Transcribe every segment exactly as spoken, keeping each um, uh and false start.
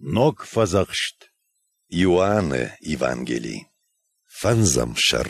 Nog versagscht. Ioane Evangelii. Fanzam shar.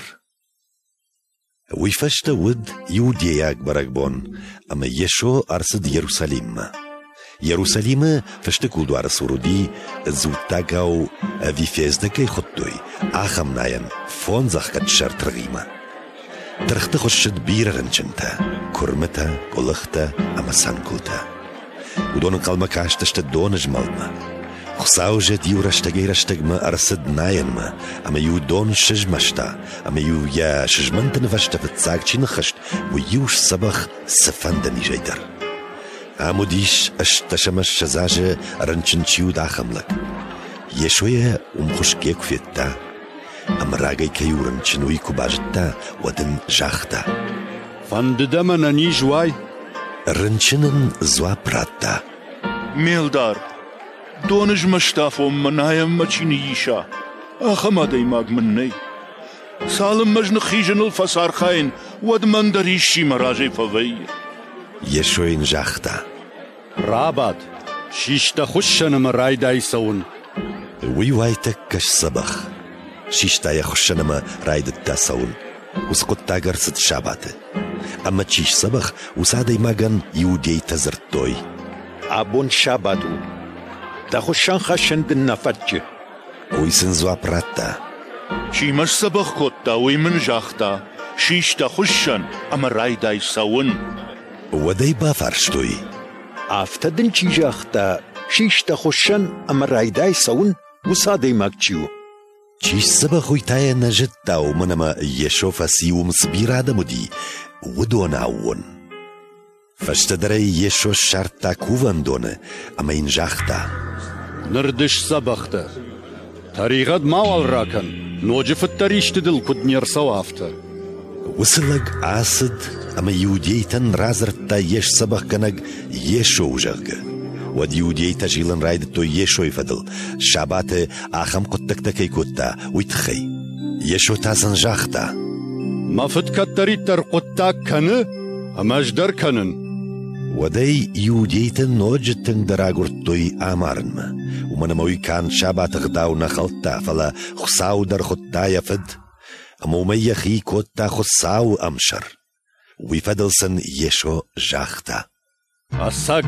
Wifashta wud Judea Baragbon, ama Yesho arsid Jerusalem. Jerusalem fashtakul do arsurudi, zutagau vifezdeke khotoi, acham nayan, fonzach kat shar tragima. Terchte khoshid biraranchanta, kurmata, kolachta, ama sankulta. Udon kalmakashta donaj malma. Khsauja diurashtagirashtagma arsid nayanma, ama yu don shijmashta, ama yu ya shijmantan vashta fitsagchin khasht, و yush sabach safandani jaydar. Amudish ashtashamash shazaje aranchinchiu dakhamlak. Yeshoya umkhushke kufetta, ama ragay kayuranchinui kubajta wadin jakhta. Fandidama nani jwai? Ranchinin zwa pratta. Meldar. دونج مشتافو منايم مچينيشا اخما دي ماغ مني سالم مجن خيجن الفسار خاين ود مندريشي مراجي فوي يشوين جاختا رابط شيشتا خشن مراي دايسون وي وايتك كش صبخ شيشتا يخشن مراي دتاسون وسقط تاغر ست شابات اما تشيش صبخ وسادي ماغن يودي تزرتوي ابون شاباتو تخشن خشن دنفتش ويسنزوا براتا شي مش سبخ كوتا ويمن جاختا شيش تخشن اما راي داي ساون ودي بافرشتوي افتدن چي جاختا شيش تخشن اما راي داي ساون وسادي ماكچيو چيش سبخ ويتايا نجتا ومنما يشوف سيوم سبيرادة مدي ودوناون فاشتدري يشو شرطا كوفان دونه اما ين جاختا نردش سبخته طريقت ماوال راكن نوجف التريش تدل كدنير سوافته وصلق عاصد اما يوديتن رازرتا يش سبخ كنق يشو وجغ ود يوديتا جيلن رايدتو يشو يفدل شابات آخم قدتك تكي كتا ويتخي يشو تاسن جاختا ما فتكت تريتر قدتك كنه اما اجدر كنن ودي يوديتن نوجتن دراغورتوي آمارن ومنموي كان شابات غداو نخلتا فلا خساو در خطا يفد امومي خي كوتا خساو امشر ويفدلسن يشو جاختا اساق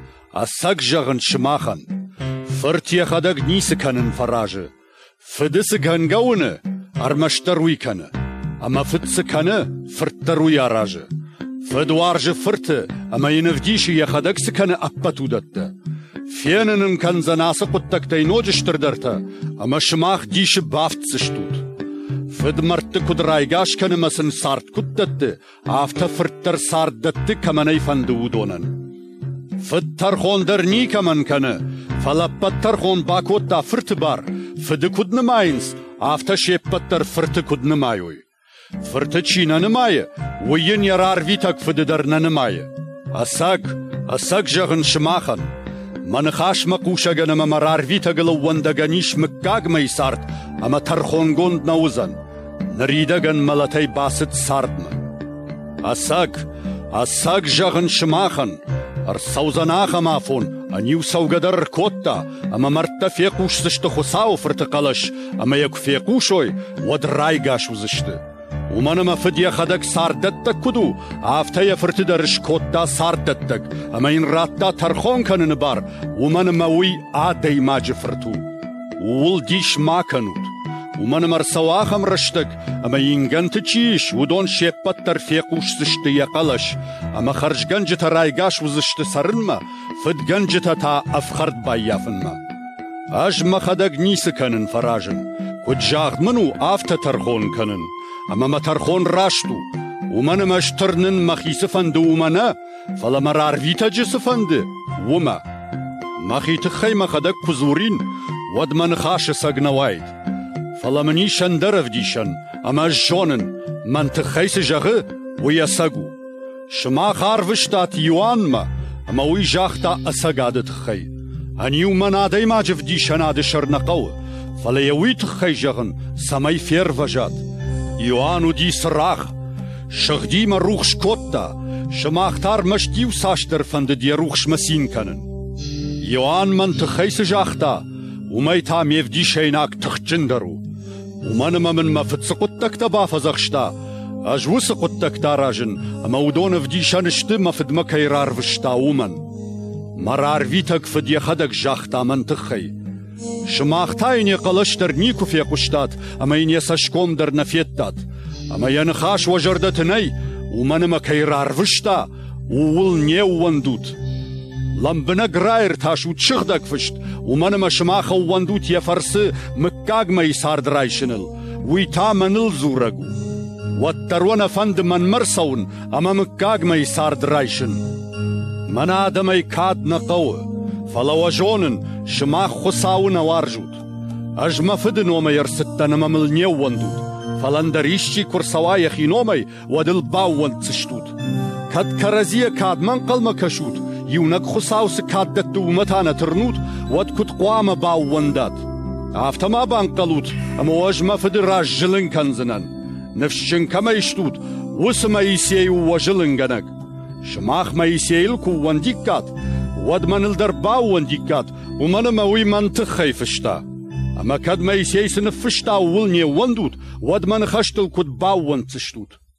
اساق جغن شماخن فرت يخدق نيس كانن فراجه فدس كان قونه ارمشتروي كان اما فتس كان فرتروي اراجه فدوارج فرت اما ينفديش يخدق سكن ابتو دت فينن كان زناس قدتك تينوج تردرتا اما شماخ ديش بافت سشتوت فد مرت كدرايغاش كان مسن سارت كدت افت فرتر سارت دت كمني فندودونن فد ترخون درني كمن كان فلبت ترخون باكوتا فرت بار فد كدن ماينس افت شيبتر فرت كدن مايوي فرتچينا نمايه وين يرار فيتك فددرنا نمايه اساق اساق جغن شماخن من خاش مقوشا غنما مرار فيتك لو وندغنيش مكاغ ميسارت اما ترخون غوند نوزن نريدغن ملتي باسط ساردم اساق اساق جغن شماخن ارسوزناخ مافون انيو سوغدر كوتا اما مرت فيقوش زشت خساو فرتقلش اما يك فيقوشوي ودرايغاش وزشت ومنما فديا خدك ساردتك كدو آفتايا فرتدرش كوتا ساردتك اما ين راتا ترخون كان نبار ومنما وي آدي ما جفرتو وولديش ما كانوت ومنما رسواخم رشتك اما ينغن تچيش ودون شيبت ترفيقوش زشت يقلش اما خرج گنجتا رايگاش وزشت سرنما فد گنجتا تا افخرد بايافنما اجما خدك نيس كانن فراجن كد جاغد منو آفتا ترخون كانن اما ما ترخون راشتو ومن مشترنن مخي سفند ومنا فلا مرار فيتا جي سفند وما مخي تخي مخدك كزورين ود من خاش ساقنوايد فلا مني شندرف ديشن اما جونن من تخي سجغ ويساقو شما خارفشتات يوان ما اما وي جاختا اساقاد تخي انيو منا دي ما جف ديشن اد شرنقو فلا يوي تخي جغن سمي فير وجات يوانو دي سراخ شغدي ما روخ شكوتا شماختار مشتيو ساشتر فند دي روخ شمسين كانن يوان من تخيس جاختا وما يتام يفدي شيناك تخجندرو وما نما من ما فتسقطك تبا فزخشتا أجوس قطك تاراجن أما ودون فدي شانشت ما فدمك يرار فشتا ومن مرار فيتك فدي خدك جاختا من تخي شماختاين يقلشتر نيكو في قشتات أما ين يسشكوم در نفيتات أما ينخاش وجردتني ومن ما كيرار فشتا وول نيو وندوت لمبنا قراير تاشو تشغدك فشت ومن ما شماخ وندوت يفرس مكاق ما يسار درايشنل ويتا منل زورقو والترون فند من مرسون أما مكاق ما يسار درايشن من آدم يكاد نقوه فلو جونن شماخ خساون وارجوت أجما فدن وما يرستن ممل نيو وندوت فلندريشي كرسواي خينومي ودل باون تشتوت كاد كرزية كاد من قلم كشوت يونك خساوس كاد دتو متانا ترنوت ود كت قوام باون دات افتما بانقلوت اما واجما فدر راجلن كنزنن نفشن كما يشتوت وسما يسيو وجلنغنك شماخ ما يسيلكو ونديكات ود من الدر باون ديكات ومن ما وي من تخي فشتا اما كاد ما يسيس نفشتا ولني وندوت ود من خشتل كد باون تشتوت